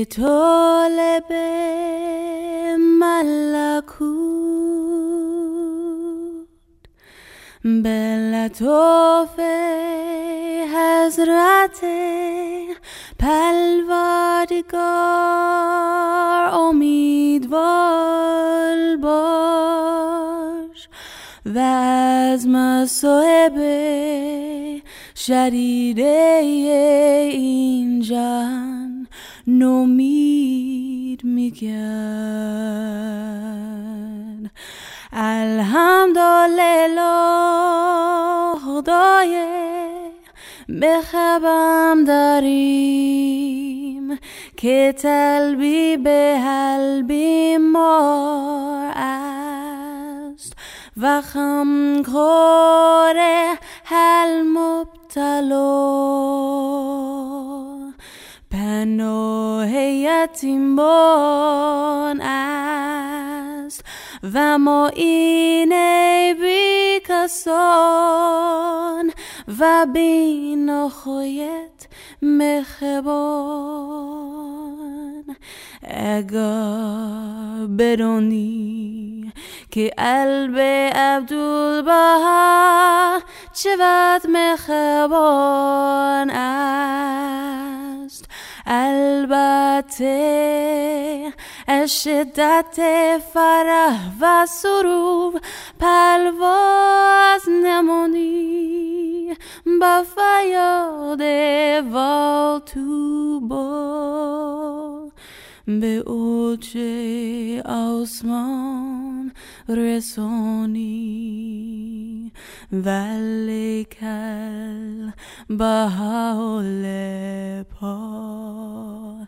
طالب ملکوت به لطف حضرت پروردگار امیدوار باش و از مصائب شدید این جهان نومید میگن. الحمدلله خدای بخبم داریم که طلبی به حل بیمار است و خمخور حل مبتلا. پناه یتیمان است و معین بی کسان و بی نهایت مهربان. اگر بدانی که قلب عبدالبها چقدر مهربان است، البته از شدت فرح و سرور پرواز نمانی با فریاد و توبا به اوج آسمان رسانی. ولیکن به حال پا